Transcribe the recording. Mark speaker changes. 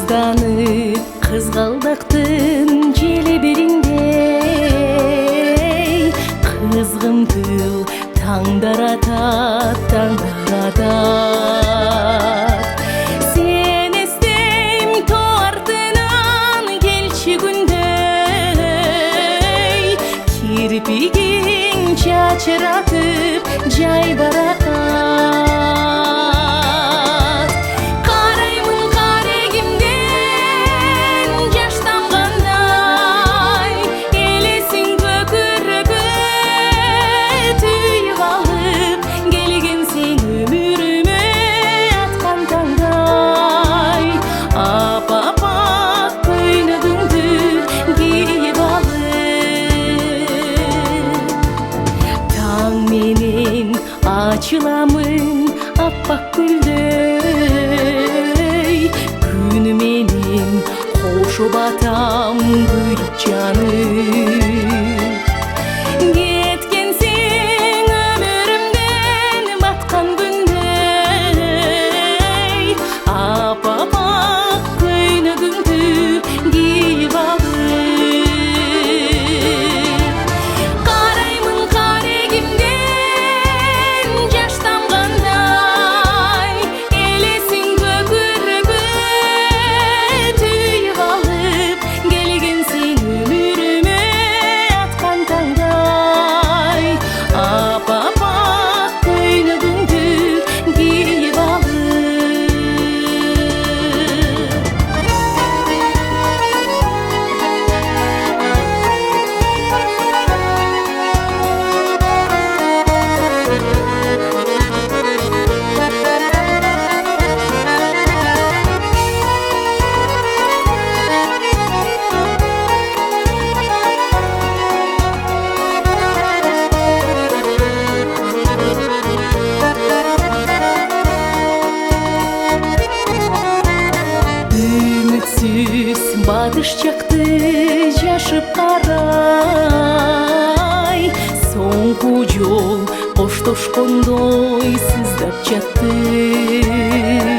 Speaker 1: Назданып кызгалдактын жели бириндей кызгынтыл таңдар атат, таңдар атат. Сен эстейм тоо артынан келчү күндөй, кирпигиң чачыратып жай баракат. Караймын карегимден жаш тамгандай, элесиң көкүрөгө түйүп алып келгенсиң өмүрүмө аткан таңдай. Апапак көйнөгүңдү кийип алып, таң менен ачыламын аппак гүлдөй, күн менен кошо батам күйүп жанып. Кеткенсиң өмүрүмден баткан күндөй, апапак көйнөгүңдү кийип алып. Караймын карегимден жаш тамгандай, элесиң көкүрөгө түйүп алып келгенсиң өмүрүмө аткан таңдай. Апапак көйнөгүңдү кийип алып. Үмүтсүз батыш жакты жашып карай, соңку жол коштошкондой сыздап жатты.